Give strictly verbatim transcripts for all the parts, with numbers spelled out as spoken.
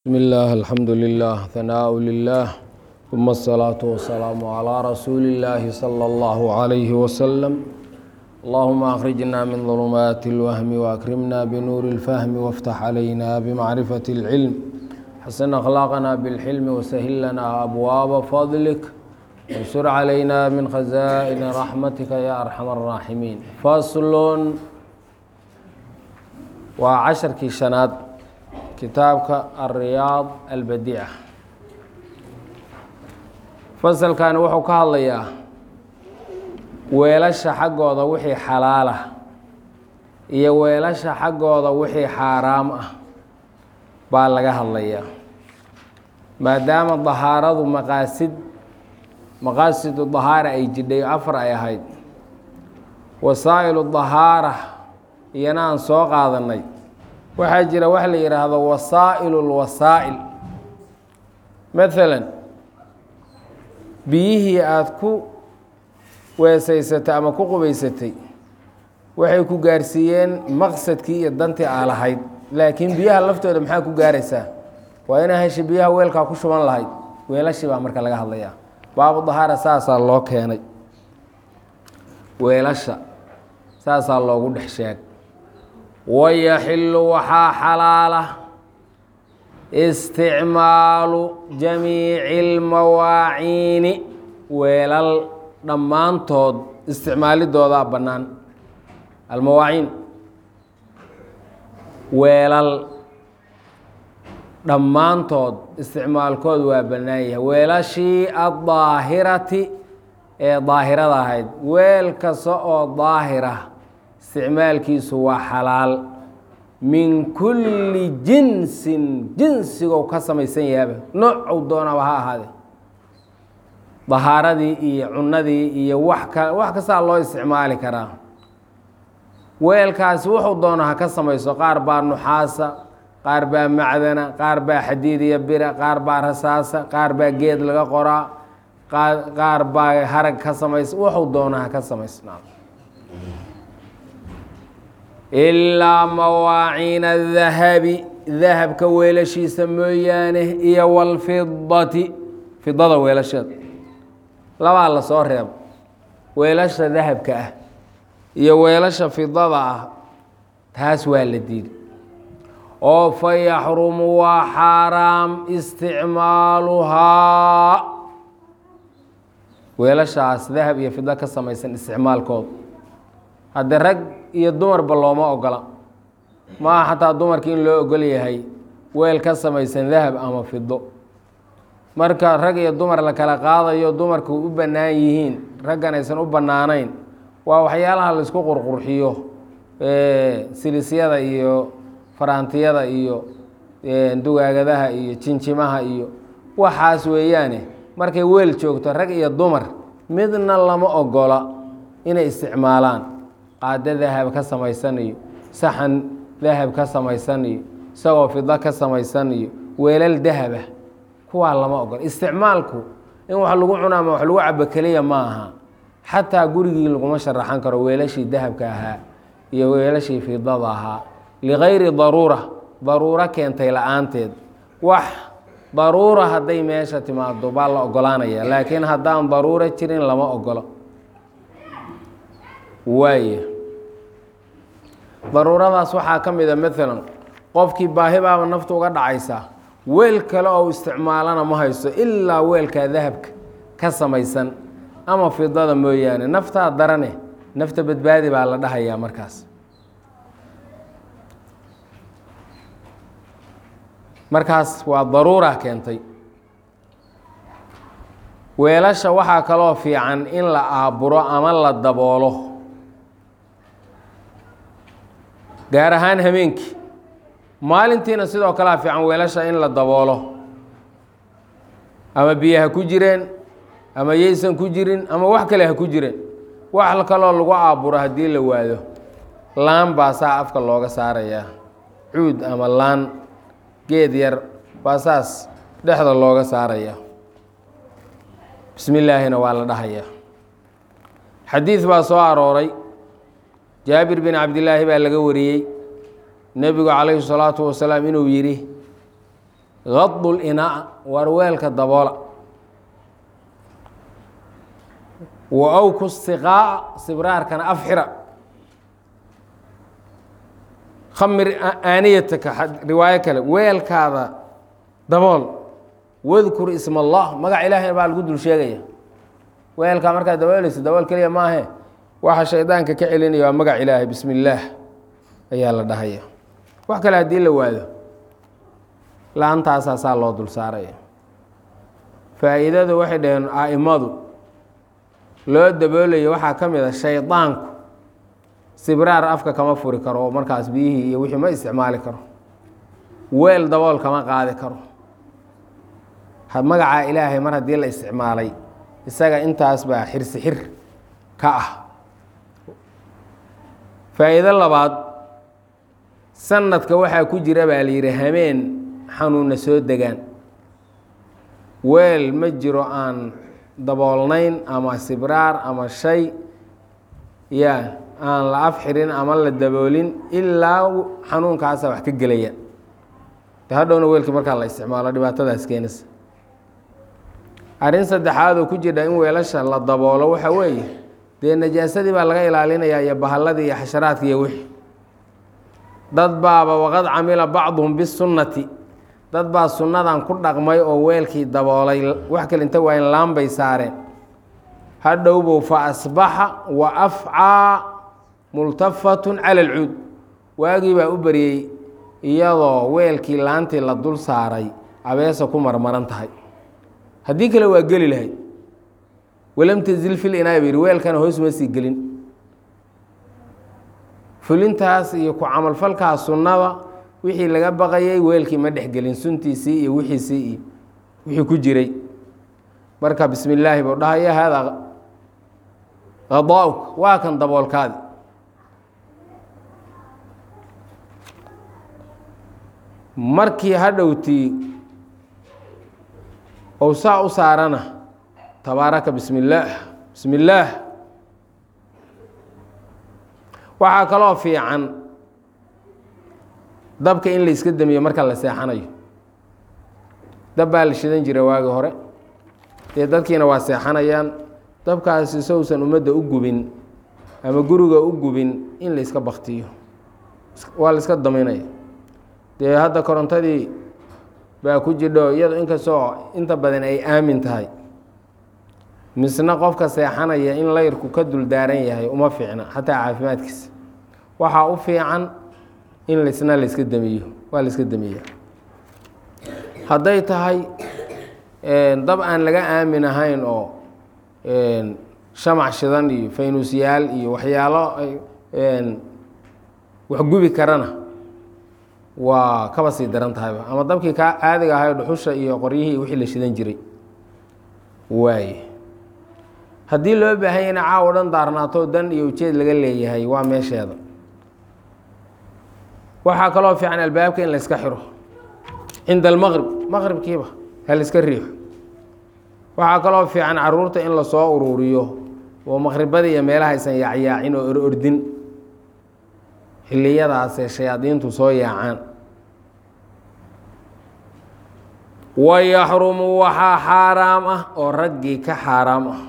بسم الله الحمد لله ثناء لله ثم الصلاة والسلام على رسول الله صلى الله عليه وسلم اللهم أخرجنا من ظلمات الوهم وأكرمنا بنور الفهم وافتح علينا بمعرفة العلم حسن أخلاقنا بالحلم وسهل لنا أبواب فضلك وانشر علينا من خزائن رحمتك يا أرحم الراحمين فصل وعشر كيشانات kitaabka الرياض البديعة fasalkan wuxuu ka hadlayaa weelasha xaggooda wixii xalaal ah iyo weelasha xaggooda wixii xaaraam ah baa laga hadlayaa maadaama dahaaradu maqaasid maqaasidu dahaara ay jidhay afar ay ahayd wasaa'ilu dahaara iyana aan soo qaadanay waxaa jira wax la yidhaahdo wasaa'ilu lwasaa'il maalan biyihii aada ku weesaysatay ama ku qubaysatay waxay ku gaarsiiyeen maqsadkii iyo dantii aa lahayd laakiin biyaha laftooda maxaa ku gaaraysaa waa inaa heshay biyaha weelkaa ku shuban lahayd weelashii baa marka laga hadlayaa baabu dahaara saasaa loo keenay weelasha saasaa loogu dhex sheeg wayaxilu waxaa xalaala isticmaalu jamiici lmawaaciini weelal dhammaantood isticmaalidoodaa bannaan almawaaciin weelal dhammaantood isticmaalkood waa bannaan yahay weelashii addaahirati ee daahirada ahayd weel kasta oo daahira isticmaalkiisu waa xalaal min kulli jinsin jinsigow ka samaysan yahaaba noocuu doonaba ha ahaade dahaaradii iyo cunadii iyo wax ka wax kastaa loo isticmaali karaa weelkaasi wuxuu doona ha ka samayso qaar baa nuxaasa qaar baa macdana qaar baa xadiid iyo bira qaar baa rasaasa qaar baa geed laga qoraa qaar baa harag ka samaysa wuxuu doona ha ka samaysnaa ilaa mawaaciina dahabi dahabka weelashiisa mooyaane iyo walfidati fidada weelasheeda labaa la soo reebo weelasha dahabka ah iyo weelasha fidada ah taas waa la diiday oo fa yaxrumu waa xaaraam isticmaaluhaa weelashaas dahab iyo fido ka samaysan isticmaalkooda hadde rag iyo dumarba looma ogola maaha xataa dumarka in loo ogol yahay weel ka samaysan dahab ama fido marka rag iyo dumar la kala qaadayo dumarku u bannaan yihiin raggan aysan u bannaanayn waa waxyaalaha laisku qurqurxiyo silisyada iyo faraantiyada iyo dugaagadaha iyo jinjimaha iyo waxaas weeyaane markay weel joogto rag iyo dumar midna lama ogola inay isticmaalaan qaado dahab ka samaysan iyo saxan dahab ka samaysan iyo isagoo fido ka samaysan iyo weelal dahaba kuwaa lama ogolo isticmaalku in wax lagu cuna ama wax lagu cabo keliya ma aha xataa gurigii laguma sharaxan karo weelashii dahabka ahaa iyo weelashii fidada ahaa ligayri daruura daruuro keentay la-aanteed wax daruura hadday meesha timaado baa la ogolaanaya laakiin haddaan daruuro jirin lama ogolo waaye daruuradaas waxaa ka mid a maalan qofkii baahi baaba naftu uga dhacaysaa weel kale oo isticmaalana ma haysto ilaa weelkaa dahabka ka samaysan ama fidada mooyaane naftaa darane nafta badbaadi baa la dhahayaa markaas markaas waa daruura keentay weelasha waxaa kaloo fiican in la aaburo ama la daboolo gaar ahaan habeenkii maalintiina sidoo kalea fiican weelasha in la daboolo ama biyo ha ku jireen ama yaysan ku jirin ama wax kale ha ku jireen wax kaloo lagu aaburo haddii la waado laan baa saa afka looga saarayaa cuud ama laan geed yar baa saas dhexda looga saarayaa bismi illaahina waa la dhahayaa xadiid baa soo arooray jaabir bin cabdillaahi baa laga wariyey nebigu calayhi salaatu wasalaam inuu yidhi غض الإناء warweelka daboola وأوكو السقاء sibraarkana afxira khamir aaniyataka riwaayo kale weelkaada dabool wadkur isma allah magac ilaahay baa lagu dul sheegaya weelkaa markaad daboolayso dabool keliya maahe waxa shaydaanka ka celinaya waa magac ilaahay bismi illaah ayaa la dhahaya wax kale haddii la waado la-antaasaa saa loo dul saaraya faa'iidadu waxay dhaheen a'imadu loo daboolayo waxaa ka mid a shaydaanku sibraar afka kama furi karo oo markaas biyihii iyo wixii ma isticmaali karo weel dabool kama qaadi karo magacaa ilaahay mar haddii la isticmaalay isaga intaas baa xirsi xir ka ah faa'iido labaad sanadka waxaa ku jira baa la yidhi hameen xanuunna soo degaan weel ma jiro aan daboolnayn ama sibraar ama shay yaa aan la af xirin ama la daboolin ilaa xanuunkaasa wax ka gelaya de hadhowna weelkii markaa la isticmaalo dhibaatadaas keenaysa arrin saddexaad oo ku jirta in weelasha la daboolo waxa weeye dee najaasadii baa laga ilaalinayaa iyo bahalladii iyo xasharaadka iyo wixii dad baaba waqad camila bacduhum bisunnati dad baa sunnadan ku dhaqmay oo weelkii daboolay wax kale inta waa in laambay saareen hadhowbow fa asbaxa wa afcaa multafatun cala alcuud waagii baa u baryey iyadoo weelkii laantii la dul saaray abeesa ku marmaran tahay haddii kale waa geli lahayd walam tazil fil inaa ba yidhi weelkana hoos ma sii gelin fulintaas iyo ku camalfalkaas sunnada wixii laga baqayay weelkii ma dhexgelin suntiisii iyo wixiisii iyo wixii ku jiray marka bismi illaahi buu dhahaya haadaa qadaa'uk waa kan daboolkaadi markii hadhowtii ou saa u saarana tabaaraka bismi illaah bismi illaah waxaa kaloo fiican dabka in la iska damiyo marka la seexanayo dab baa la shidan jira waagi hore dee dadkiina waa seexanayaan dabkaasi sowsan ummadda u gubin ama guriga u gubin in la iska baktiyo waa la iska daminaya dee hadda korontadii baa ku jidho iyado inkastoo inta badan ay aamin tahay misna qofka seexanaya in layrku ka dul daaran yahay uma fiicna xataa caafimaadkiisa waxaa u fiican in laisna la iska damiyo waa la iska damiya hadday tahay dab aan laga aamin ahayn oo shamac shidan iyo faynuusyaal iyo waxyaalo wax gubi karana waa kaba sii daran tahayba ama dabkii kaa caadiga ahay dhuxusha iyo qoryihii wixii la shidan jiray waaye haddii loo baahan yahna caawo dhan daarnaato dan iyo ujeed laga leeyahay waa meesheeda waxaa kaloo fiican albaabka in la iska xiro cinda almaqrib maqribkiiba ha la iska riixo waxaa kaloo fiican caruurta in lasoo uruuriyo oo maqribada iyo meelaha aysan yaacyaacin oo orordin xilliyadaasee shayaadiintu soo yaacaan wayaxrumu waxaa xaaraam ah oo raggii ka xaaraam ah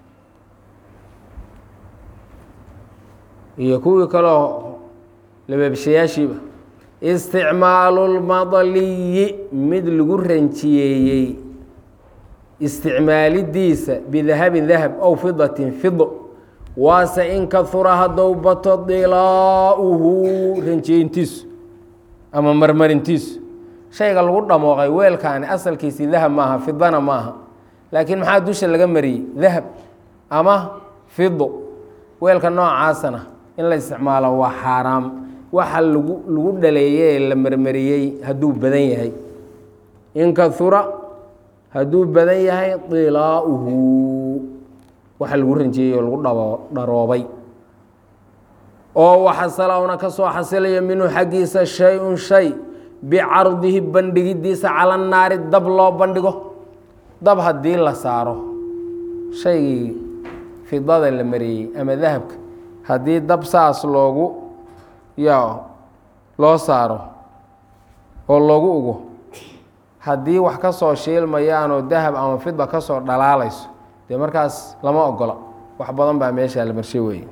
iyo kuwii kaloo labeebshayaashiiba isticmaalu lmadaliyi mid lagu ranjiyeeyey isticmaalidiisa bidahabin dahab ow fidatin fido waase in kahura haddou bato dilaa'uhu ranjiyeyntiisu ama marmarintiisu shayga lagu dhamooqay weelkaani asalkiisii dahab maaha fidana maaha laakiin maxaa dusha laga mariyey dahab ama fido weelka noocaasana in la isticmaalo waa xaaraam waxa lagu lagu dhaleeyey la marmariyey hadduu badan yahay in kahura hadduu badan yahay dilaa'uhu waxa lagu ranjiyey oo lagu dhabo dharoobay oo waxasala una ka soo xasilaya minhu xaggiisa shay-un shay bicardihi bandhigidiisa cala naari dab loo bandhigo dab haddii la saaro shaygii fidada la mariyey ama dahabka haddii dab saas loogu ya loo saaro oo loogu ugo haddii wax ka soo shiilmayaanoo dahab ama fidba ka soo dhalaalayso dee markaas lama ogola wax badan baa meeshaa la marshay weeye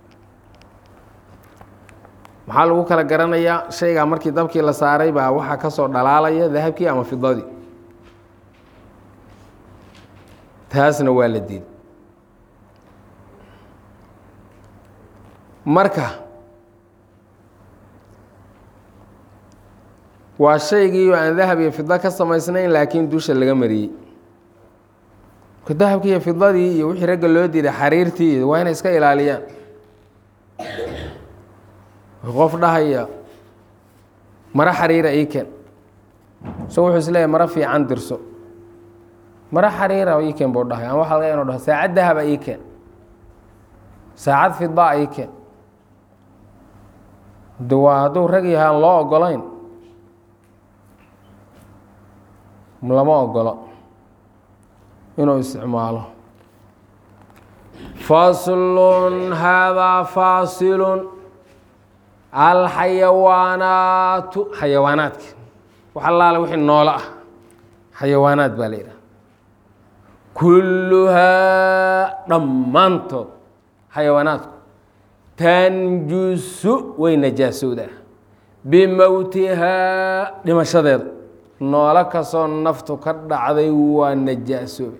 maxaa lagu kala garanayaa shaygaa markii dabkii la saaray baa waxaa ka soo dhalaalaya dahabkii ama fidadii taasna waa la diiday marka waa shaygii aan dahab iyo fida ka samaysnayn laakiin dusha laga mariyey marka dahabkii iyo fidadii iyo wixii ragga loo diiday xariirtii waa inay iska ilaaliyaan qof dhahaya maro xariira ii keen so wuxuu isleeyahay maro fiican dirso maro xariira ii keen buu dhahay ama waxa laga inuu dhaho saacad dahaba ii keen saacad fidaa ii keen de waa hadduu rag yahay aan loo ogolayn lama ogolo inuu isticmaalo faslun haadaa faasilun alxayawaanaatu xayawaanaadka wax allaale wixii noolo ah xayawaanaad baa la yidhaha kulluhaa dhammaantood xayawaanaadku tanjusu way najaasowdaa bimowtihaa dhimashadeeda noolo kasoo naftu ka dhacday waa najaasoobay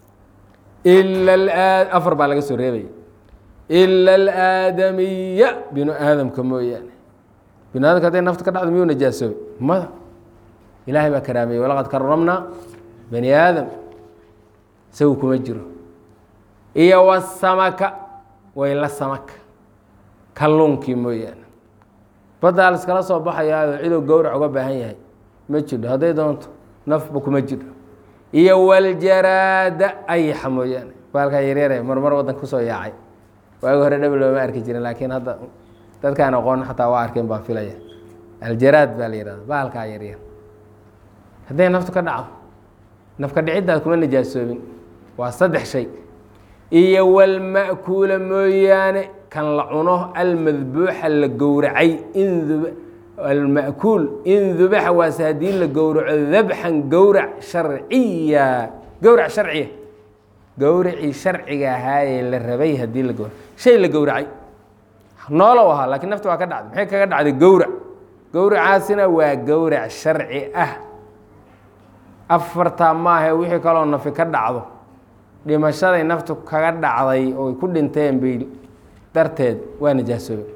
ila afar baa laga soo reebaya ila alaadamiya binu aadamka mooyaane binu aadamka hadday naftu ka dhacdo miyuu najaasoobay mada ilaahay baa karaameeyey walaqad karamnaa bani aadam isagu kuma jiro iyo wasamaka wayla samaka kalluunkii mooyaane baddaa la iskala soo baxayaao ciduu gowrac uga baahan yahay ma jiro hadday doonto nafba kuma jiro iyo waljaraada ayaxa mooyaane baalkaa yaryare marmar waddanka kusoo yaacay waagi hore dhab looma arki jirin laakiin hadda dadkaan aqoon xataa waa arkeen baan filaya aljaraad baa la yihahda baalkaa yaryar hadday naftu ka dhacdo nafka dhiciddaad kuma najaasoobin waa saddex shay iyo walma'kuula mooyaane kan la cuno almadbuuxa la gowracay in alma'kuul in dubaxa waase haddii la gowraco dabxan gowrac sharciya gowrac sharciya gowracii sharciga ahaayee la rabay haddii la gowra shay la gowracay noolow ahaa laakiin nafta waa ka dhacday maxay kaga dhacday gowrac gowracaasina waa gowrac sharci ah afartaa maahe wixii kaloo nafi ka dhacdo dhimashaday naftu kaga dhacday oo ay ku dhinteen bay darteed waa najaasoobay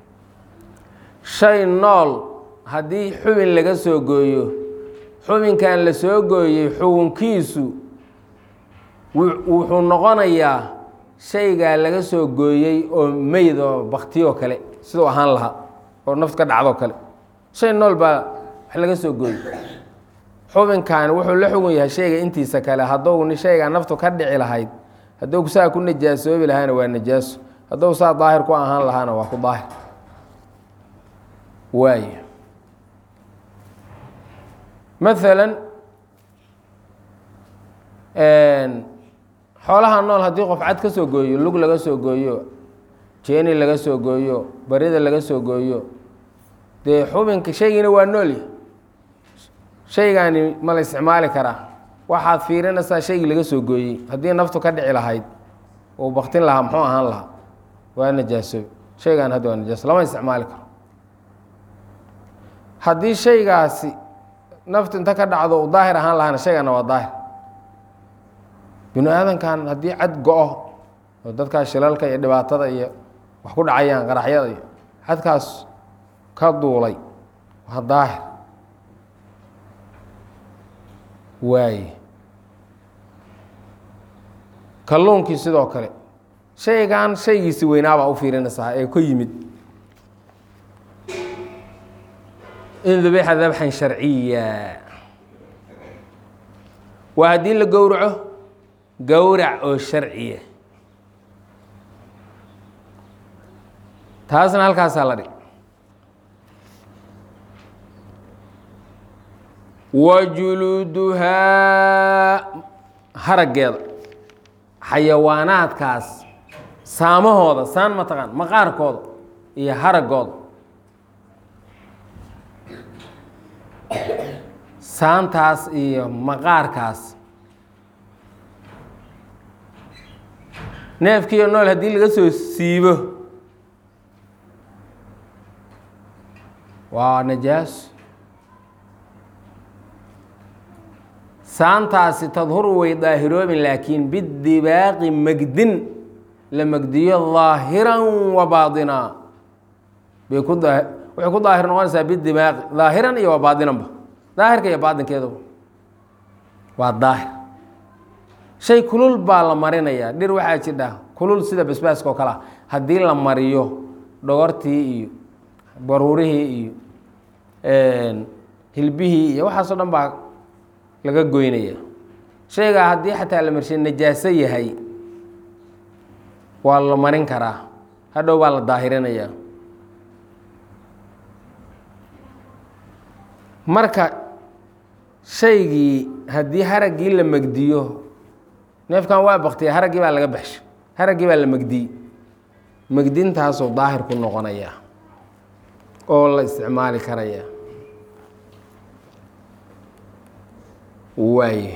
shay nool haddii xubin laga soo gooyo xubinkan la soo gooyey xugunkiisu wuxuu noqonayaa shaygaa laga soo gooyey oo meyd oo baktiyoo kale siduu ahaan lahaa oo naftu ka dhacdoo kale shay nool baa wax laga soo gooyey xubinkan wuxuu la xugun yahay shayga intiisa kale hadduu shaygaa naftu ka dhici lahayd hadduu saa ku najaasoobi lahaana waa najaaso hadduu saa daahir ku ahaan lahaana waa ku daahir waayo maalan xoolaha nool haddii qof cad ka soo gooyo lug laga soo gooyo jeeni laga soo gooyo barida laga soo gooyo dee xubinka shaygiina waa noolya shaygaani ma la isticmaali karaa waxaad fiirinaysaa shaygii laga soo gooyey haddii naftu ka dhici lahayd uu baktin lahaa muxuu ahaan lahaa waa najaaso shaygaan hadda waa najaaso lama isticmaali karo haddii shaygaasi naftu inta ka dhacdo uu daahir ahaan lahaana shaygaana waa daahir binu aadankan haddii cad go-o oo dadkaas shilalka iyo dhibaatada iyo wax ku dhacayaan qaraxyada iyo cadkaas ka duulay waa daahir waaye kalluunkii sidoo kale shaygan shaygiisi weynaabaa u fiirinaysaa ee ku yimid in dubixa dabxan sharciya waa haddii la gowraco gowrac oo sharciya taasna halkaasaa la dhig wajuluuduhaa haraggeeda xayawaanaadkaas saamahooda saan mataqaan maqaarkooda iyo haraggooda saantaas iyo maqaarkaas neefkiiyo nool haddii laga soo siibo waa najaaso saantaasi tadhuru way daahiroobin laakiin bidibaaqi magdin la magdiyo daahiran wa baadina bay ku daa waxay ku daahir noqonaysaa bidibaaqi daahiran iyo wa baadinanba daahirka iyo baadinkeeduba waa daahir shay kulul baa la marinayaa dhir waxaa jidha kulul sida basbaaska oo kale ah haddii la mariyo dhogortii iyo baruurihii iyo hilbihii iyo waxaasoo dhan baa laga goynaya shaygaa haddii xataa la marshay najaaso yahay waa la marin karaa hadhow baa la daahirinayaa marka shaygii haddii haraggii la megdiyo neefkan waa baktiya haraggii baa laga baxshay haraggii baa la megdiyey megdintaasoo daahir ku noqonaya oo la isticmaali karaya waaye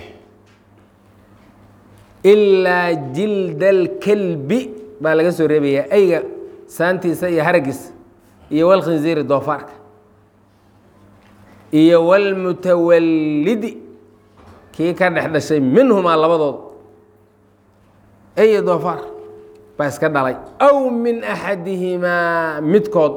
ilaa jilda alkalbi baa laga soo reebayaa ayga saantiisa iyo haraggiisa iyo walkhinziiri doofaarka iyo walmutawallidi kii ka dhex dhashay minhumaa labadood ay doofaar baa iska dhalay aw min axadihimaa midkood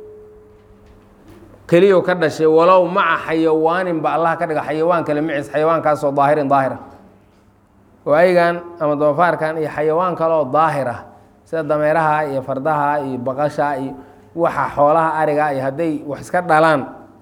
keliyo ka dhashay walow maca xayawaanin ba allah ka dhiga xayawaan kale macis xayawaankaasoo daahirin daahira oo aygan ama doofaarkan iyo xayawaan kaleoo daahira sida dameeraha iyo fardaha iyo baqasha iyo waxa xoolaha ariga iyo hadday wax iska dhalaan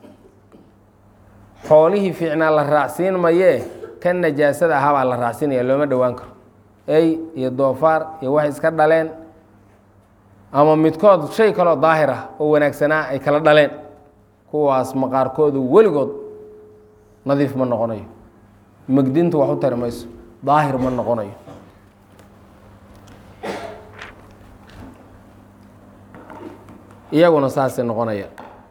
xoolihii fiicnaa la raacsiin mayee kan najaasada ahaa baa la raacsinaya looma dhowaan karo ay iyo doofaar iyo waxay iska dhaleen ama midkood shay kaloo daahir ah oo wanaagsanaa ay kala dhaleen kuwaas maqaarkoodu weligood nadiif ma noqonayo megdintu wax u tari mayso daahir ma noqonayo iyaguna saasay noqonaya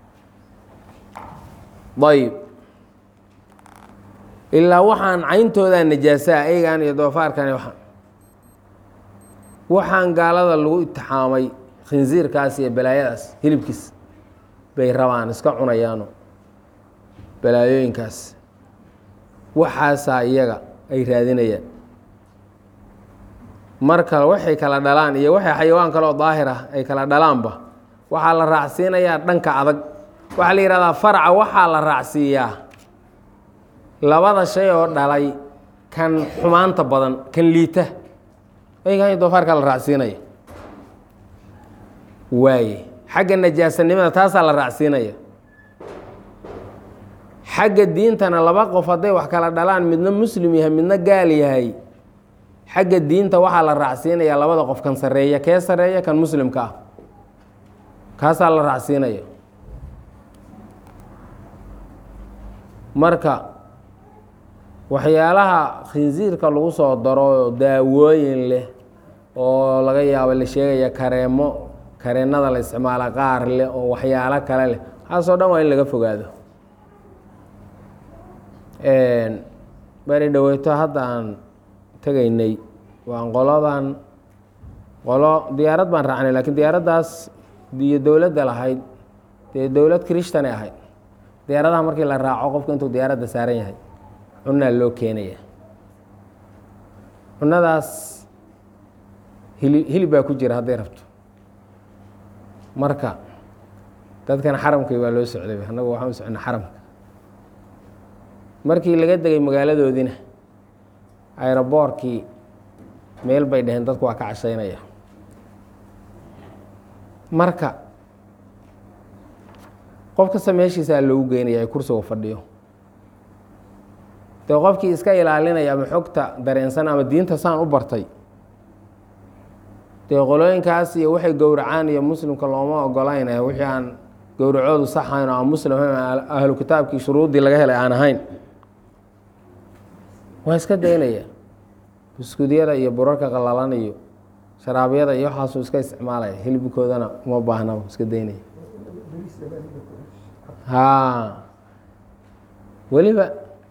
ayb ilaa waxaan cayntoodaa najaasaa aygaan iyo doofaarkani waaan waxaan gaalada lagu itixaamay khinsiirkaas iyo balaayadaas hilibkiis bay rabaan iska cunayaano balaayooyinkaas waxaasaa iyaga ay raadinayaan mar kale waxay kala dhalaan iyo waxay xayawaan kaleoo daahir ah ay kala dhalaanba waxaa la raacsiinayaa dhanka adag waxaa la yihahdaa farca waxaa la raacsiiyaa labada shay oo dhalay kan xumaanta badan kan liita aygan doofaarkaa la raacsiinaya waaye xagga najaasanimada taasaa la raacsiinaya xagga diintana laba qof hadday wax kala dhalaan midna muslim yahay midna gaal yahay xagga diinta waxaa la raacsiinaya labada qof kan sareeya kee sareeya kan muslimka ah kaasaa la raacsiinaya marka waxyaalaha khinsiirka lagu soo daro daawooyin leh oo laga yaabo la sheegaya kareemo kareennada la isticmaala qaar leh oo waxyaalo kale leh waxaasoo dhan waa in laga fogaado bari dhaweyto hadda aan tegaynay waan qoladan qolo diyaarad baan raacnay lakiin diyaaraddaas iyo dowladda lahayd dee dowlad krishtanay ahayd diyaaradaha markii la raaco qofka intuu diyaaradda saaran yahay cunaa loo keenaya cunadaas hili hilib baa ku jira hadday rabto marka dadkan xaramkii baa loo socday annagu waxaan u socnay xaramka markii laga degay magaaladoodiina ayroboorkii meel bay dhaheen dadku waa ka cashaynaya marka qof kasta meeshiisaa loogu geynaya ay kursiga fadhiyo dee qofkii iska ilaalinaya ama xogta dareensan ama diinta saan u bartay dee qolooyinkaas iyo waxay gowracaan iyo muslimka looma ogolaynaya wixii aan gowracoodu saxayn oo aan muslim ahayn ahlu kitaabkii shuruuddii laga helay aan ahayn waa iska daynaya buskudyada iyo burarka qalalan iyo sharaabyada iyo waxaasuu iska isticmaalaya hilibkoodana uma baahna iska daynaya ha weliba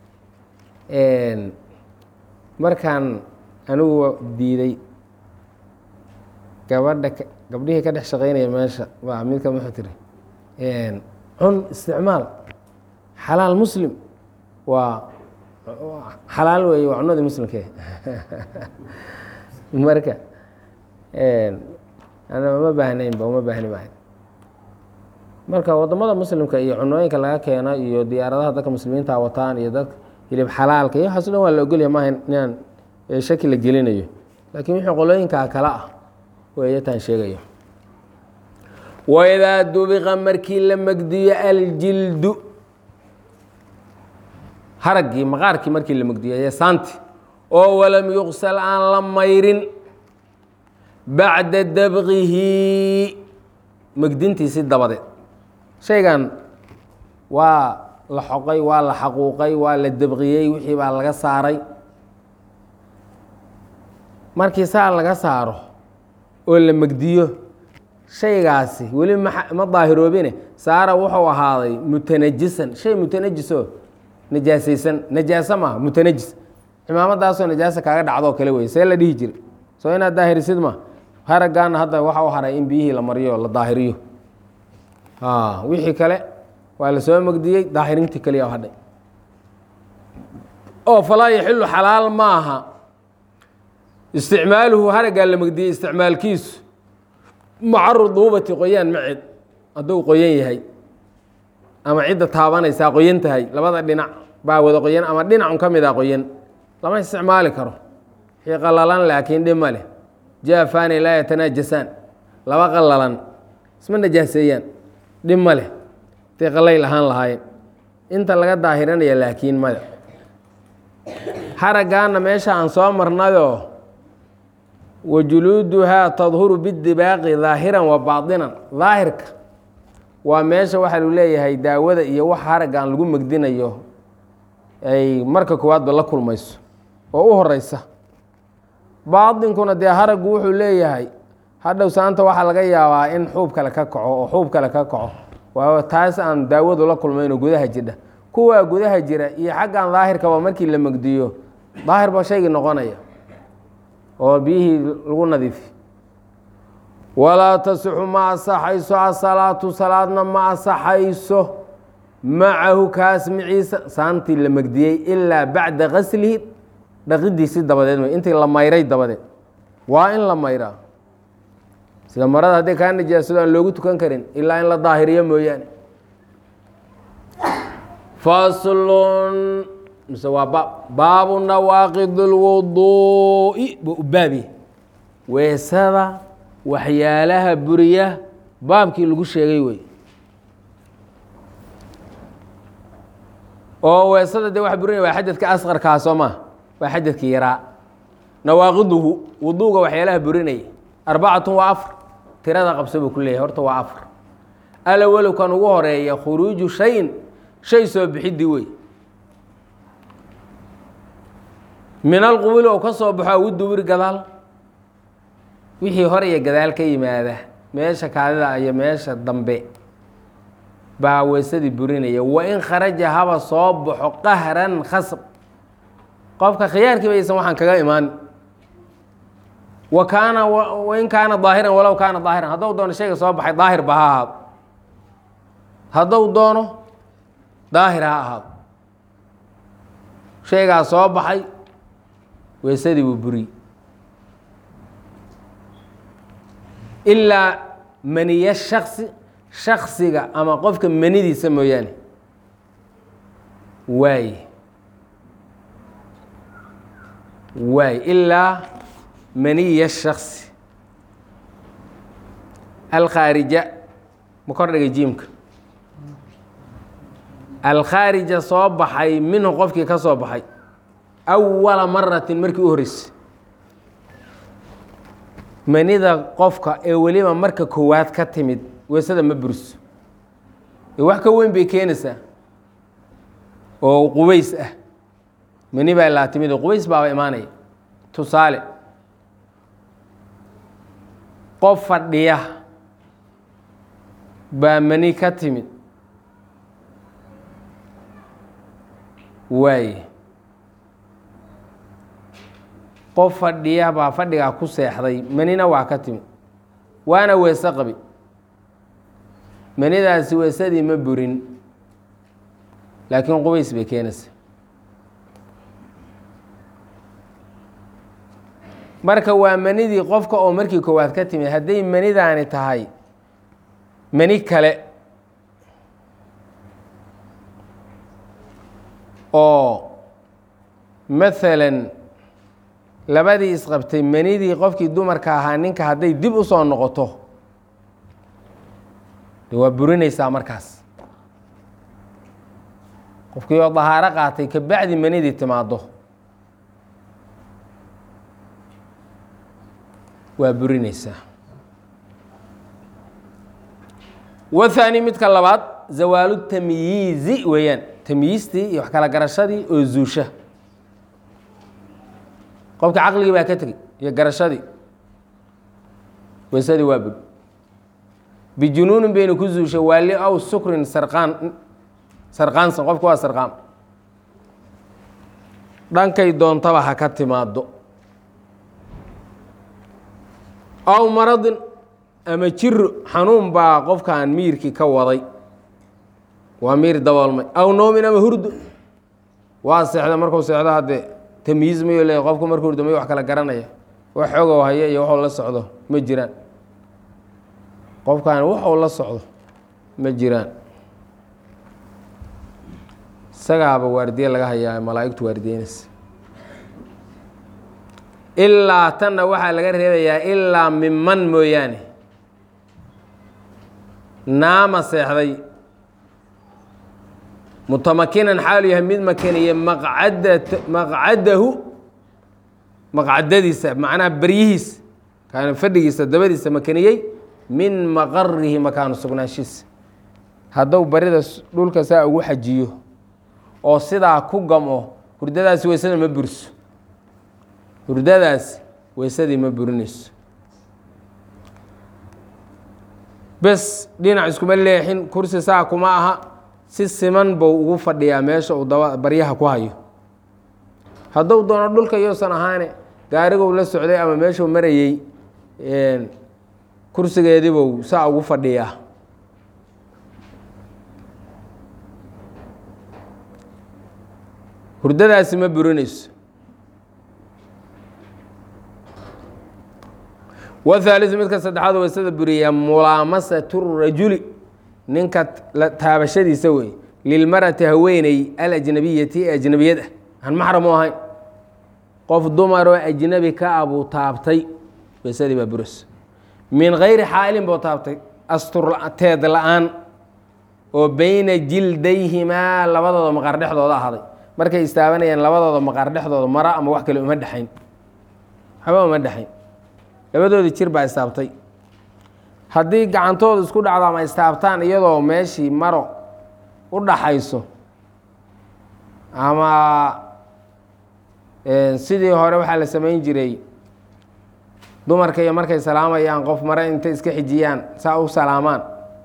markaan anigu diiday gabadha gabdhihii ka dhex shaqaynaya meesha baa mid ka muxuu tiri cun isticmaal xalaal muslim waa xalaal weeye waa cunadii muslimkee marka ana uma baahnaynba uma baahni maahay marka waddamada muslimka iyo cunooyinka laga keeno iyo diyaaradaha dadka muslimiinta wataan iyo dadka hilib xalaalka iyo waxaas dhan waa la ogolyahay maaha inaan shaki la gelinayo laakiin wixii qolooyinkaa kale ah weeye taan sheegayo waidaa dubiqa markii la megdiyo aljildu haraggii maqaarkii markii la megdiyo ee saanti oo walam yuqsal aan la mayrin bacda dabqihi megdintiisi dabadeed shaygan waa la xoqay waa la xaquuqay waa la dabqiyey wixii baa laga saaray markii saa laga saaro oo la megdiyo shaygaasi weli ma daahiroobine saara wuxuu ahaaday mutanajisan shay mutanajiso najaasaysan najaaso maaha mutanajis cimaamadaasoo najaasa kaaga dhacdoo kale wey see la dhihi jira soo inaad daahirisid ma haraggaana hadda waxa u haray in biyihii la mariyo la daahiriyo wixii kale waa la soo megdiyey daahirintii kaliya hadhay oo falaa yaxilu xalaal maaha isticmaaluhu haraggaa la megdiyey isticmaalkiisu maca ruduubati qoyaan macid hadduu qoyan yahay ama cidda taabanaysaa qoyan tahay labada dhinac baa wada qoyan ama dhinacun ka mid a qoyan lama isticmaali karo wixii qalalan laakiin dhib ma leh jaafani laa yatanaajasaan laba qalalan isma najaaseeyaan dhib ma leh intay qalayl ahaan lahaayeen inta laga daahiranaya laakiin mada haraggaana meesha aan soo marnayoo wajuluuduhaa tadhuru bidibaaqi daahiran wa baadinan daahirka waa meesha waxaa lu leeyahay daawada iyo wax haraggaan lagu megdinayo ay marka koowaadba la kulmayso oo u horeysa baadinkuna dee haraggu wuxuu leeyahay hadhow saanta waxaa laga yaabaa in xuub kale ka kaco oo xuub kale ka kaco waa taas aan daawadu la kulmayno gudaha jidha kuwaa gudaha jira iyo xaggan daahirkaba markii la megdiyo daahir ba shaygii noqonaya oo biyihii lagu nadiifi walaa tasixu ma asaxayso asalaatu salaadna ma asaxayso macahu kaas maciisa saantii la megdiyey ilaa bacda gaslihi dhaqidiisii dabadeed wey intii la mayray dabadeed waa in la mayraa sida marada haddii kaa najaasado aan loogu tukan karin ilaa in la daahiriyo mooyaane faslun mise waa baab baabu nawaaqid اlwuduu'i buu u baabi weesada waxyaalaha buriya baabkii lagu sheegay wey oo weesada dee wax burinaya waa xadadka asqarkaa soo maa waa xadadkii yaraa nawaaqiduhu wuduuga waxyaalaha burinaya arbacatun waa afar tirada qabso buu ku leeyahay horta waa afar alawalu kan ugu horeeya khuruuju shayin shay soo bixidii wey min alqubuli oo ka soo baxo ugu duburi gadaal wixii hore iyo gadaal ka yimaada meesha kaadida iyo meesha dambe baa weesadii burinaya wain kharaja haba soo baxo qahran khasb qofka khiyaarkiiba aysan waxaan kaga imaan wa kaana wain kaana daahiran walow kaana daahiran hadduu doono shayga soo baxay daahir ba ha ahaado hadduu doono daahir ha ahaado shaygaa soo baxay weesadii buu buri ilaa maniye shaksi shaksiga ama qofka manidiisa mooyaane waay waay ilaa maniya shaksi alkhaarija ma kor dhigay jiimka alkhaarija soo baxay minhu qofkii ka soo baxay awala maratin markii u horreysay manida qofka ee weliba marka koowaad ka timid weesada ma buriso ee wax ka weyn bay keenaysaa oo qubays ah mani baa laa timid oo qubays baaba imaanaya tusaale qof fadhiya baa mani ka timid waaye qof fadhiya baa fadhigaa ku seexday manina waa ka timi waana weese qabi manidaasi weesadii ma burin laakiin qubays bay keenaysa marka waa manidii qofka oo markii koowaad ka timid hadday manidaani tahay mani kale oo maalan labadii isqabtay manidii qofkii dumarka ahaa ninka hadday dib u soo noqoto de waa burinaysaa markaas qofkii oo dahaaro qaatay ka bacdi manidii timaado waa burinaysaa wathani midka labaad zawaalu tamyiizi weeyaan tamyiistii iyo wax kala garashadii oo zuusha qofka caqligii baa ka tegey iyo garashadii weysadii waa buri bijunuunin bayna ku zuusha waali aw sukrin sarqaan sarqaansan qofka waa sarqaan dhankay doontaba ha ka timaado aw maradin ama jiro xanuun baa qofkaan miirkii ka waday waa miir daboolmay aw noomin ama hurdo waa seexda markuu seexdo haddee tamyiiz mayo le qofku markuu hurdo may wax kala garanaya wax xogow haya iyo waxuu la socdo ma jiraan qofkaan waxuu la socdo ma jiraan isagaaba waardiye laga hayaa malaa'igtu waardiyeynaysa ilaa tanna waxaa laga reebayaa ilaa miman mooyaane naama seexday mutamakinan xaalu yahay mid makaniye maqcada maqcadahu maqcadadiisa macnaha beryihiisa kaana fadhigiisa dabadiisa makaniyey min maqarihi makaanu sugnaanshiisa hadduu barida dhulka saa ugu xajiyo oo sidaa ku gamo hurdadaasi weysada ma buriso hurdadaasi weysadii ma burinayso bes dhinac iskuma leexin kursi saa kuma aha si siman buu ugu fadhiyaa meesha uu daba baryaha ku hayo hadduu doono dhulka iyousan ahaane gaariguu la socday ama meeshuu marayey kursigeediibuu saa ugu fadhiyaa hurdadaasi ma burinayso whaaliثu midka saddexaad weysada buriya mulaamasatu rajuli ninka taabashadiisa wey lilmarati haweeney alajnabiyati ee ajnabiyad ah aan maxram u ahayn qof dumaroo ajnabi ka abuu taabtay weysadii baa buris min gayri xaa'ilin buu taabtay asturteed la-aan oo beyna jildayhimaa labadooda maqaar dhexdooda ahaaday markay istaabanayaan labadooda maqaar dhexdooda mara ama wax kale uma dhexayn waxba uma dhexayn labadoodii jir baa istaabtay haddii gacantooda isku dhacdo ama istaabtaan iyadoo meeshii maro u dhaxayso ama sidii hore waxaa la samayn jiray dumarka iyo markay salaamayaan qof mare intay iska xijiyaan saa u salaamaan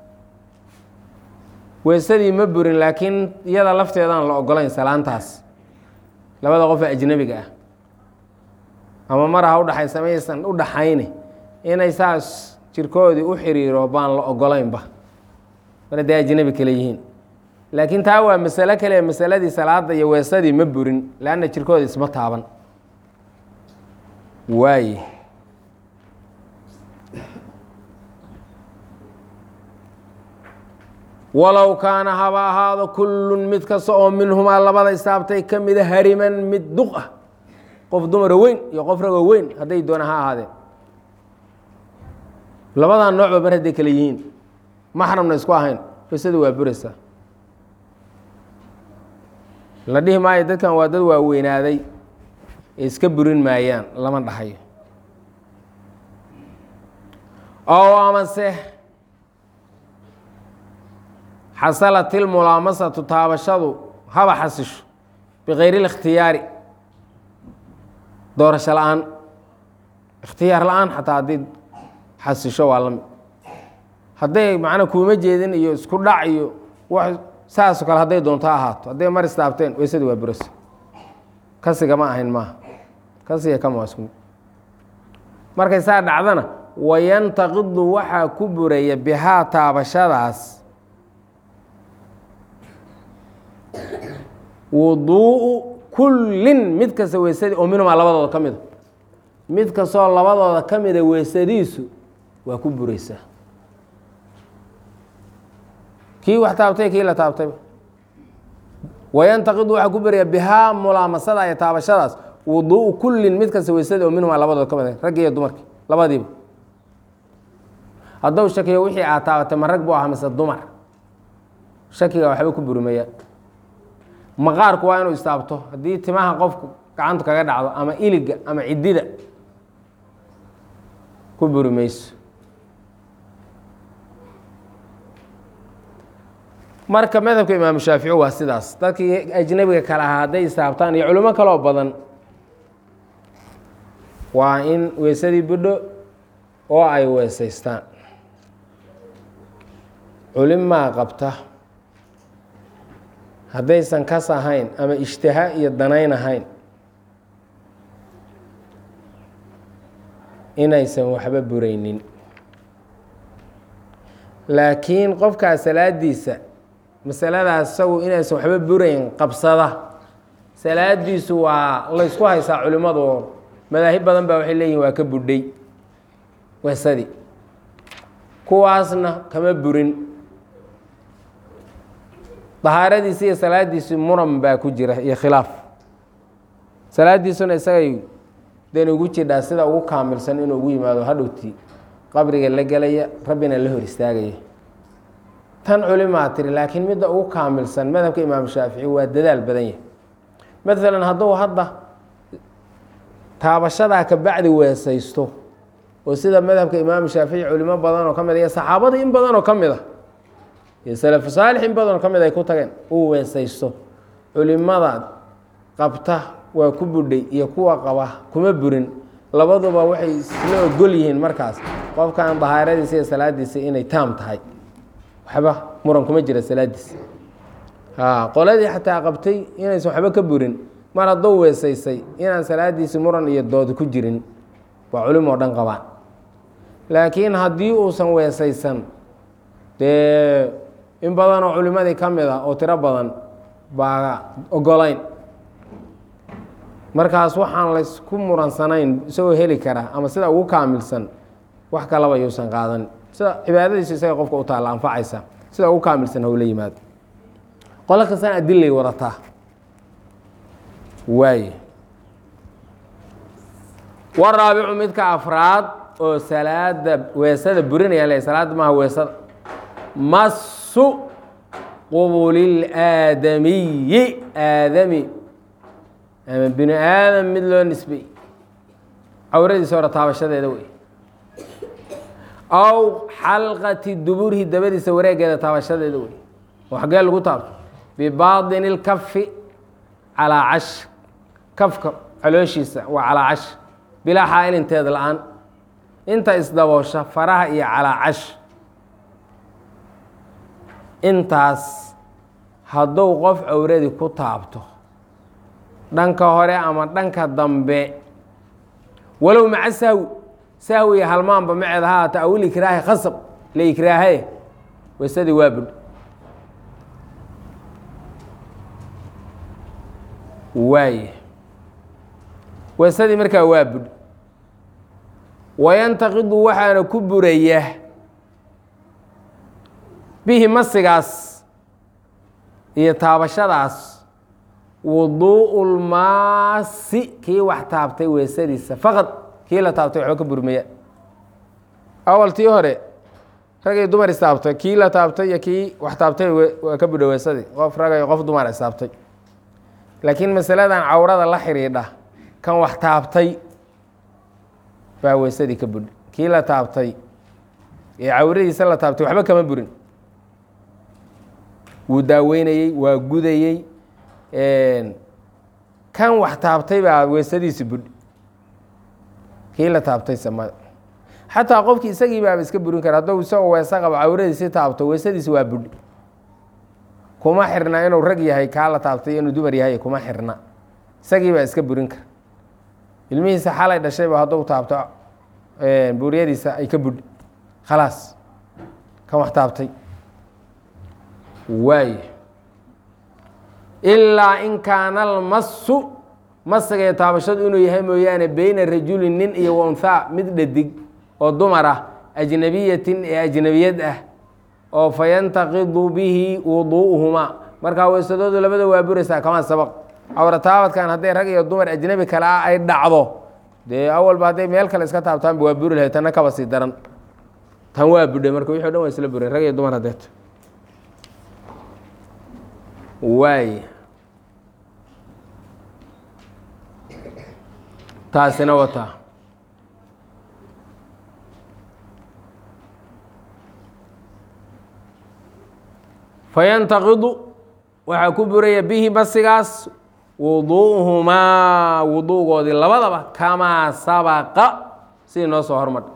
weysadii ma burin laakiin iyada lafteedaan la ogolayn salaantaas labada qof ee ajnabiga ah ama maraha udhaxaysa maysan u dhaxayne inay saas jirkoodii u xiriiro baan la ogolaynba mar hadday ajnabi kale yihiin laakiin taa waa masalo kale masaladii salaada iyo weesadii ma burin leanna jirkoodii isma taaban waaye walow kaana haba ahaado kullun mid kasta oo minhumaa labada istaabtay ka mida hariman mid duq ah qof dumaro weyn iyo qof ragoo weyn hadday doona ha ahaadeen labadan noocba mar hadday kale yihiin maxramna isku ahayn weysada waa buraysaa la dhihi maayo dadkan waa dad waaweynaaday ee iska burin maayaan lama dhahayo oo amase xasalat ilmulaamasatu taabashadu haba xasisho bikayri اlikhtiyaari doorasho la-aan ikhtiyaar la-aan xataa haddii xasisho waa lamid hadday macnaa kuuma jeedin iyo isku dhac iyo wax saasoo kale hadday doonto ahaato hadday mar istaabteen weysadii waa buras kasiga ma ahayn maaha kasiya kama waa isku mid markay saa dhacdana wayantaqidu waxaa ku buraya bihaa taabashadaas wuduu'u kullin mid kasta weysadii oo minhumaa labadooda ka mida mid kastoo labadooda ka mida weysadiisu waa ku buraysaa kii wax taabtay kii la taabtay wayantaqidu waxaa ku buraya bihaa mulaamasada iyo taabashadaas wuduu'u kullin mid kasta weysadii oo minhumaa labadooda ka mida raggi iyo dumarkii labadiiba hadduu shakiyo wixii aad taabatay ma rag buu ahaa mise dumar shakiga waxba ku burimayaan maqaarku waa inuu istaabto haddii timaha qofku gacanta kaga dhacdo ama iliga ama ciddida ku buri mayso marka madhabka imaamu shaafici waa sidaas dadkii ajnabiga kale ahaa hadday istaabtaan iyo culimo kaloo badan waa in weysadii budho oo ay weysaystaan culimaa qabta haddaysan kas ahayn ama ishtihaa iyo danayn ahayn inaysan waxba buraynin laakiin qofkaa salaadiisa masaladaas isagu inaysan waxba burayn qabsada salaadiisu waa laysku haysaa culimmadu oo madaahib badan baa waxay leeyihin waa ka budhay weysadii kuwaasna kama burin dahaaradiisi iyo salaadiisi muran baa ku jira iyo khilaaf salaadiisuna isagay den ugu jidhaa sida ugu kaamilsan inuu ugu yimaado hadhowtii qabriga la gelaya rabbina la hor istaagaya tan culimaa tiri laakiin midda ugu kaamilsan madhabka imaamu shaafici waa dadaal badan yahay maalan hadduu hadda taabashadaa ka bacdi weesaysto oo sida madhabka imaamu shaafici culimo badan oo ka mid a iyo saxaabadii in badan oo ka mid a iyo salafu saalix in badan oo ka mid ay ku tageen uu weesaysto culimada qabta waa ku budhay iyo kuwa qaba kuma burin labaduba waxay isla ogol yihiin markaas qofkan dahaaradiisa iyo salaadiisa inay taam tahay waxba muran kuma jira salaadiisa qoladii xataa qabtay inaysan waxba ka burin mar hadduu weesaysay inaan salaadiisi muran iyo dood ku jirin waa culimoo dhan qabaan laakiin haddii uusan weesaysan dee in badan oo culimadii ka mid a oo tiro badan baa ogolayn markaas waxaan laysku muransanayn isagoo heli karaa ama sida ugu kaamilsan wax kalaba yuusan qaadan sida cibaadadiisu isaga qofka u taalla anfacaysa sida ugu kaamilsan howla yimaado qolo kastaan adilay wadataa waaye waraabicu midka afraad oo salaada weesada burinaya le salaada maaha weesada masu qubulil aadamiyi aadami ama bini aadam mid loo nisbay cawradiisa hore taabashadeeda wey aw xalqati duburihi dabadiisa wareegeeda taabashadeeda wey oo xaggee lagu taabto bibaadini اlkafi calaa cash kafka calooshiisa waa calaa cash bilaa xaa'ilinteeda la-aan inta isdaboosha faraha iyo calaa cash intaas hadduu qof cawradii ku taabto dhanka hore ama dhanka dambe walow maca sahwi sahwi iyo halmaanba maceed haata awil ikraahi khasab la ikraahaye weysadii waa budh waaye weysadii markaa waa budh wayantaqidu waxaana ku buraya bihi masigaas iyo taabashadaas wuduu'u lmaasi kii wax taabtay weysadiisa faqad kii la taabtay waxba ka burmaya awal tii hore ragay dumar istaabtay kii la taabtay iyo kii wax taabtay waa ka budho weysadii qof ragay qof dumar istaabtay laakiin masaladan cawrada la xidhiidha kan wax taabtay baa weysadii ka budh kii la taabtay ee cawradiisa la taabtay waxba kama burin wuu daaweynayey waa gudayey kan wax taabtay baa weysadiisi budh kii la taabtay samada xataa qofkii isagii baaba iska burin kara hadduu isagoo weesa qabo cawradiisi taabto weysadiisi waa budh kuma xirna inuu rag yahay kaa la taabtay inuu dumar yahay kuma xirna isagii baa iska burin kara ilmihiisa xalay dhashayba hadduu taabto buuriyadiisa ay ka budh khalaas kan wax taabtay waay ilaa in kaana almasu masigee taabashadu inuu yahay mooyaane beyna rajulin nin iyo waunhaa mid dhadig oo dumar ah ajnabiyatin ee ajnabiyad ah oo fayantaqidu bihi wuduu'uhumaa markaa weysadoodu labada waa buraysaa kamaa sabaq cawra taabadkan hadday rag iyo dumar ajnabi kale ah ay dhacdo dee awalba hadday meel kale iska taabtaanba waa buri lahay tanna kaba sii daran tan waa budhay marka wixi o dhan waa isla buray rag iyo dumar haddeeto waay taasina wataa fayantaqidu waxaa ku buraya bihi masigaas wuduu'uhumaa wuduugoodii labadaba kamaa sabaqa sidii noo soo hormar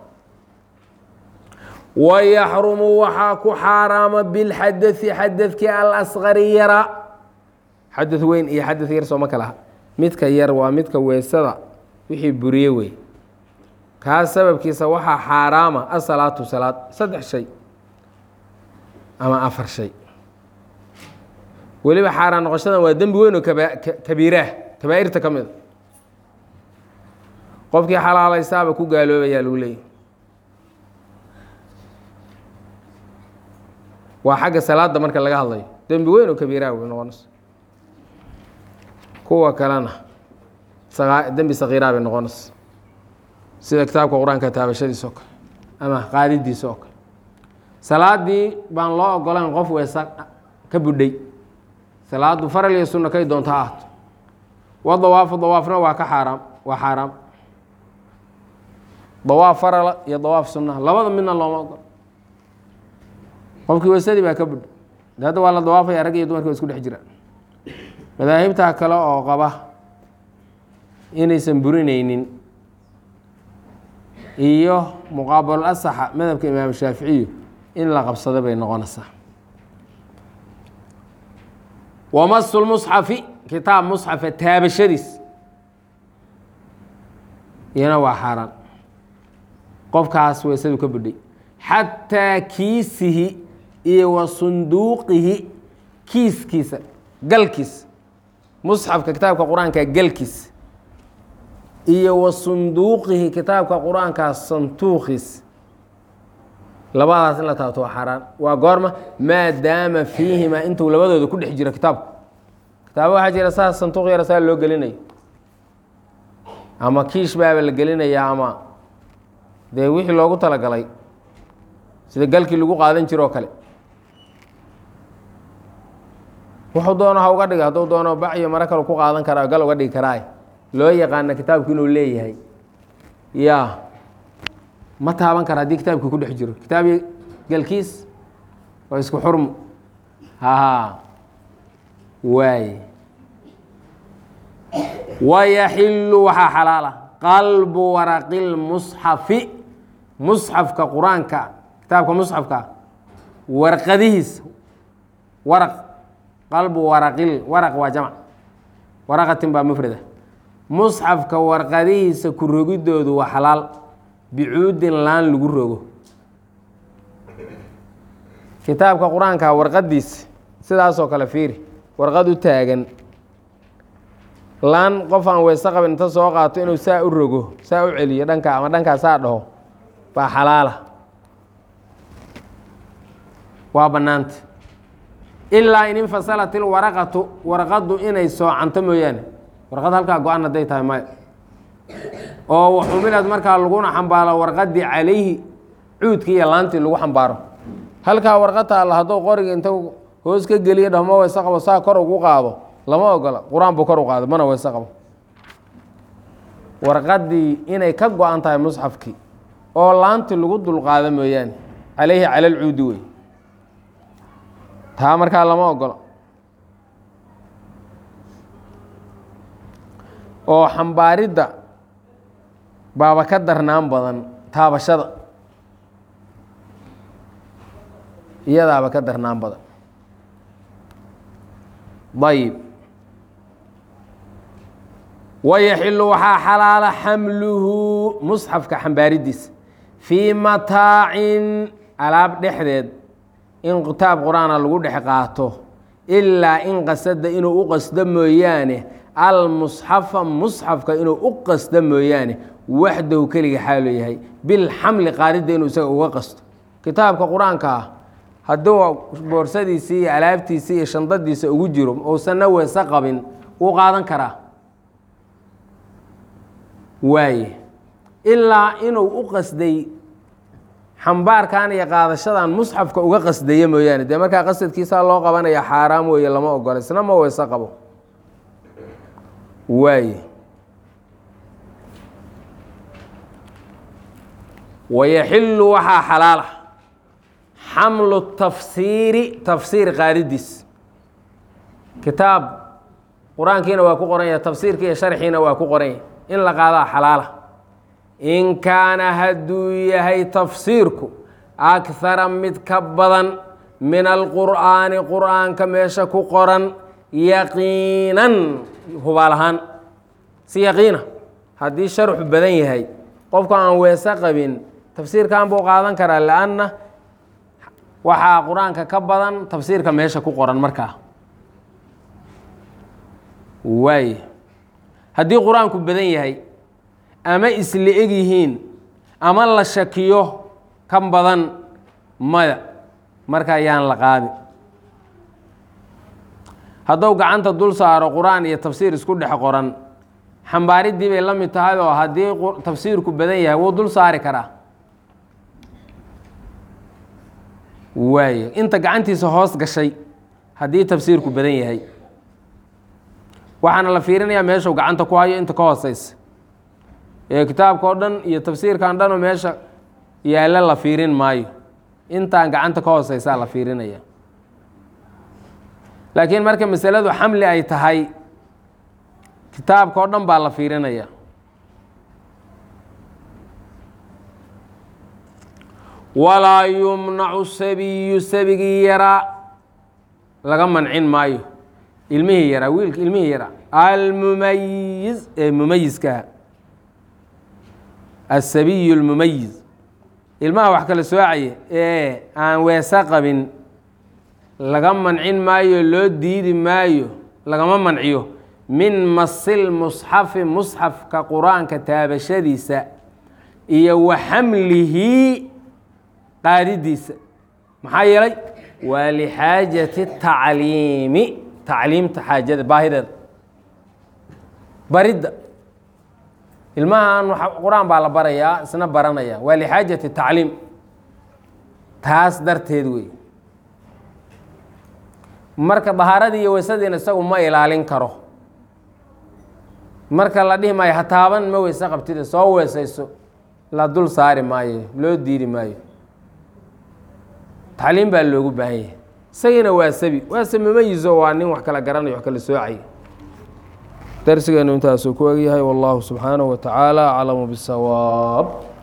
wayaxrumu waxaa ku xaaraama bilxadai xadadkii alasqari yara xadad weyn iyo xadad yar sooma kalaha midka yar waa midka weesada wixii buriye wey kaas sababkiisa waxaa xaaraama asalaatu salaad saddex shay ama afar shay weliba xaaraan noqoshadan waa dembi weyn oo kabiiraah kabaa'irta ka mida qofkii xalaalaysaaba ku gaaloobayaa lagu leeyahy waa xagga salaada marka laga hadlayo dembi weyn oo kabiiraah wey noqonayso kuwa kalena dembi sakiiraa bay noqonaysa sida kitaabka qur-aanka taabashadiisa oo kale ama qaadidiisa oo kale salaadii baan loo ogolayn qof weesa ka budhay salaadu faral iyo sunno kay doonta ha ahto wa dawaafu dawaafna waa ka xaaraam waa xaaraam dawaaf farala iyo dawaaf sunnaha labada midna looma ogolo qofkii weysadii baa ka budhay de hadda waa la dawaafaya rag iyo dumarki waa isku dhex jiraan madaahibtaa kale oo qaba inaysan burinaynin iyo muqaabalul asaxa madhabka imaam shaaficiyu in la qabsado bay noqonaysaa wamasu lmusxafi kitaab musxafa taabashadiis iyana waa xaaraan qofkaas weysadu ka budhay xataa kiisihi iyo wa sunduuqihi kiiskiisa galkiisa musxafka kitaabka qur-aanka galkiisa iyo wa sunduuqihi kitaabka qur-aankaa santuuqiis labadaas in la taabto waa xaaraan waa goorma maadaama fiihimaa intuu labadooda ku dhex jiro kitaabku kitaaba waxaa jira saas santuuq yara saa loo gelinayo ama kiish baaba la gelinayaa ama dee wixii loogu talagalay sida galkii lagu qaadan jiro oo kale wuxuu doono ha uga dhiga hadduu doono bac iyo maro kale ku qaadan karaa gal uga dhigi karaa loo yaqaana kitaabku inuu leeyahay ya ma taaban kara haddii kitaabkii ku dhex jiro kitaabi galkiis waa isku xurmo haha waay wayaxilu waxaa xalaala qalbu waraqi lmusxafi musxafka qur-aanka kitaabka musxafka warqadihiis waraq qalbu waraqil waraq waa jamc waraqatin baa mufrada musxafka warqadihiisa ku rogidoodu waa xalaal bicuudin laan lagu rogo kitaabka qur-aanka warqadiisa sidaasoo kale fiiri warqad u taagan laan qof aan weyse qabin inta soo qaato inuu saa u rogo saa u celiyo dhankaa ama dhankaa saa dhaho baa xalaala waa bannaanta ilaa in infasalat ilwaraqatu warqaddu inay soocanto mooyaane warqad halkaa go-an hadday tahay maya oo waxumilad markaa laguna xambaaro warqadii calayhi cuudkii iyo laantii lagu xambaaro halkaa warqadta alla hadduu qoriga inta hoos ka geliya dhahmo weyse qabo saa kor ugu qaado lama ogola qur-aan buu kor u qaado mana weyse qabo warqadii inay ka go-an tahay musxafkii oo laantii lagu dulqaado mooyaane calayhi cala lcuudi wey taa markaa lama ogola oo xambaaridda baaba ka darnaan badan taabashada iyadaaba ka darnaan badan ayib wayaxilu waxaa xalaala xamluhu musxafka xambaaridiisa fii mataacin alaab dhexdeed in kitaab qur-aana lagu dhex qaato ilaa in qasada inuu u qasdo mooyaane almusxafa musxafka inuu u qasdo mooyaane waxdahu keliga xaaloo yahay bilxamli qaadidda inuu isaga uga qasto kitaabka qur-aanka ah hadduu boorsadiisii iyo alaabtiisii iyo shandadiisa ugu jiro uusanna weese qabin wuu qaadan karaa waaye ilaa inuu u qasday xambaarkan iyo qaadashadan musxafka uga qasdaya mooyaane dee markaa qasadkiisaa loo qabanaya xaaraam weeye lama ogola isna ma weese qabo waaye wayaxilu waxaa xalaala xamlu tafsiiri tafsiir qaadidiis kitaab qur-aankiina waa ku qoran yahay tafsiirki iyo sharxiina waa ku qoran yahay in la qaadaa xalaala in kaana hadduu yahay tafsiirku akhara mid ka badan min alqur'aani qur'aanka meesha ku qoran yaqiinan hubaal ahaan si yaqiina haddii sharxu badan yahay qofka aan weese qabin tafsiirkan buu qaadan karaa lanna waxaa qur-aanka ka badan tafsiirka meesha ku qoran markaa waay haddii qur-aanku badan yahay ama isla eg yihiin ama la shakiyo kan badan maya markaa yaan la qaadi hadduu gacanta dul saaro qur-aan iyo tafsiir isku dhex qoran xambaaridii bay la mid tahay oo haddii tafsiirku badan yahay wuu dul saari karaa waaye inta gacantiisa hoos gashay haddii tafsiirku badan yahay waxaana la fiirinayaa meeshuu gacanta ku hayo inta ka hooseysa ee kitaabka oo dhan iyo tafsiirkan dhan oo meesha yaalla la fiirin maayo intaan gacanta ka hooseysaa la fiirinaya laakiin marka masaladu xamli ay tahay kitaabka oo dhan baa la fiirinaya walaa yumnacu sabiyu sabigii yaraa laga mancin maayo ilmihii yaraa wiilka ilmihii yaraa almumayiz ee mumayiskaha asabiyu lmumayiz ilmaha wax kala soocaya ee aan weese qabin laga mancin maayo loo diidi maayo lagama manciyo min masil musxafi musxafka qur-aanka taabashadiisa iyo wa xamlihi qaadidiisa maxaa yeelay waa lixaajati tacliimi tacliimta xaajada baahideeda baridda ilmahan qur-aan baa la barayaa isna baranaya waa lixaajati tacliim taas darteed wey marka dahaaradii iyo weysadiina isagu ma ilaalin karo marka la dhihi maayo hataaban ma weyse qabtida soo weesayso la dul saari maayo loo diidi maayo tacliim baa loogu baahan yahay isagiina waa sabi waase mumayizo waa nin wax kala garanayo wax kala soocay darsigeenu intaasuu ku egyahay wallahu subxaanahu wa tacaala aclamu bisawaab